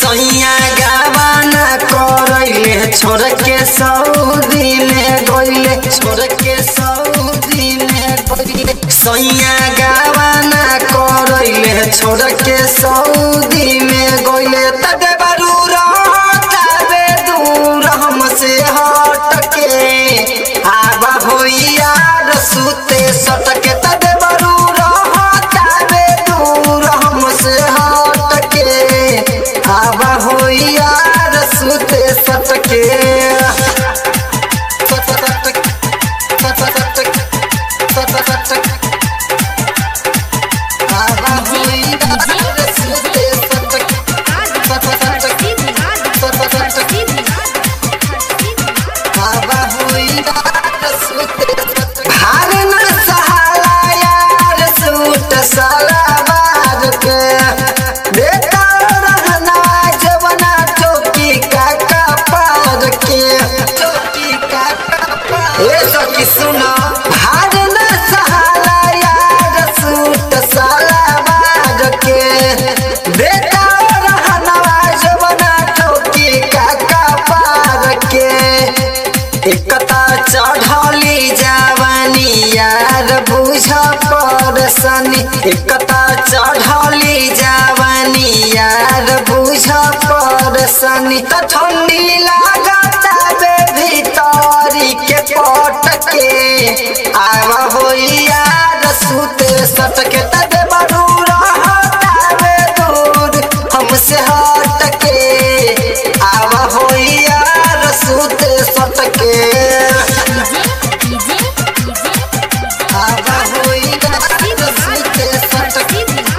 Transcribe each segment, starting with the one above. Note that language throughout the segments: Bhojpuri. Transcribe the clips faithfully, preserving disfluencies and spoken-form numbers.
सैया गावाना करैले छोड़ के सऊदी में गइले छोड़ के सऊदी में गइले सैया गावाना करैले छोड़ के सऊदी में गइले तदे बारू रहतावे दूर हमसे हट के आवा होइया रसूते सटके तदे बारू रहतावे दूर हमसे हट के आवा होइया रसूते सटके सुनो भार न सहाला यार सूट सलवार के बेटा रहनवा जवना ठोकी काका पार के एकता चढ़ली जवानी यार बुझ परसनी एकता चढ़ली जवानी यार बुझ परसनी त ठंडी लागता बे भीतरी के पट के आवा होइया रसूते सटके तदे बारू रहतावे दूर हमसे हट के आवा होइया रसूते सटके आवा होइया रसूते सटके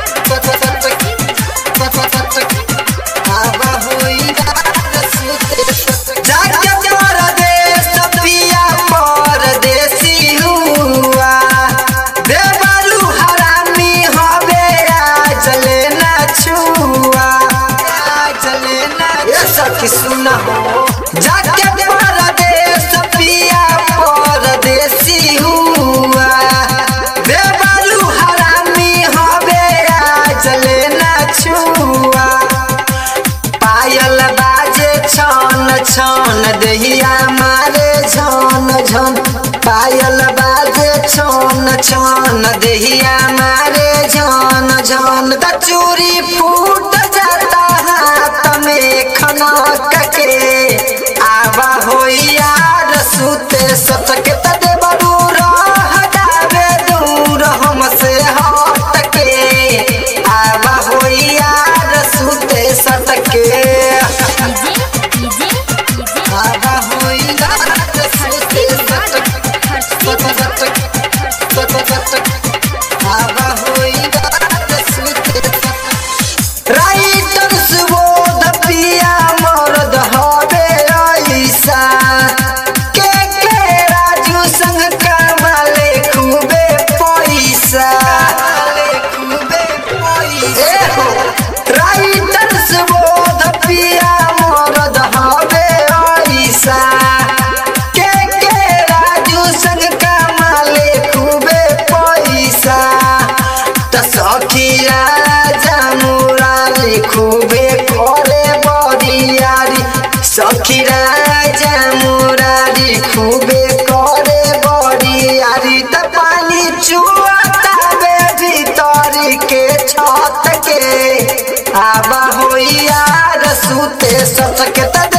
आवा होइया रसूते सटके जाके परदेश पिया परदेसी हुआ देवलू हरामी हवे चले ना छुआ चले ना ये सखी सुना हो जाके परदेश पिया परदेसी हुआ देवलू हरामी हवे चले ना छुआ पायल बाजे छन छन दहिया मारे झन झन पायल बाजे छन छन दहिया मारे झन झन त चूड़ी फूट जाता हाथ में खनक के आवा होइया रसूते सटके तदे बरू रहतावे दूर हमसे हट के आवा होइया रसूते सटके आवा होइया रसूते सटके आवा होइया रसूते राइटर सुबोध पिया मरद हवे ऐसा के के राजू संग कमाले खूबे पैसा खूबे पैसा राइटर सुबोध पिया मरद हवे ऐसा के के राजू संग कमाले खूबे पैसा त सखी राजा मुरारी खूबे करे बरियारी सखी राजा मुरारी खूबे करे बरियारी त पानी चुआतावे भीतरी के छत के आवा होइया रसूते सटके त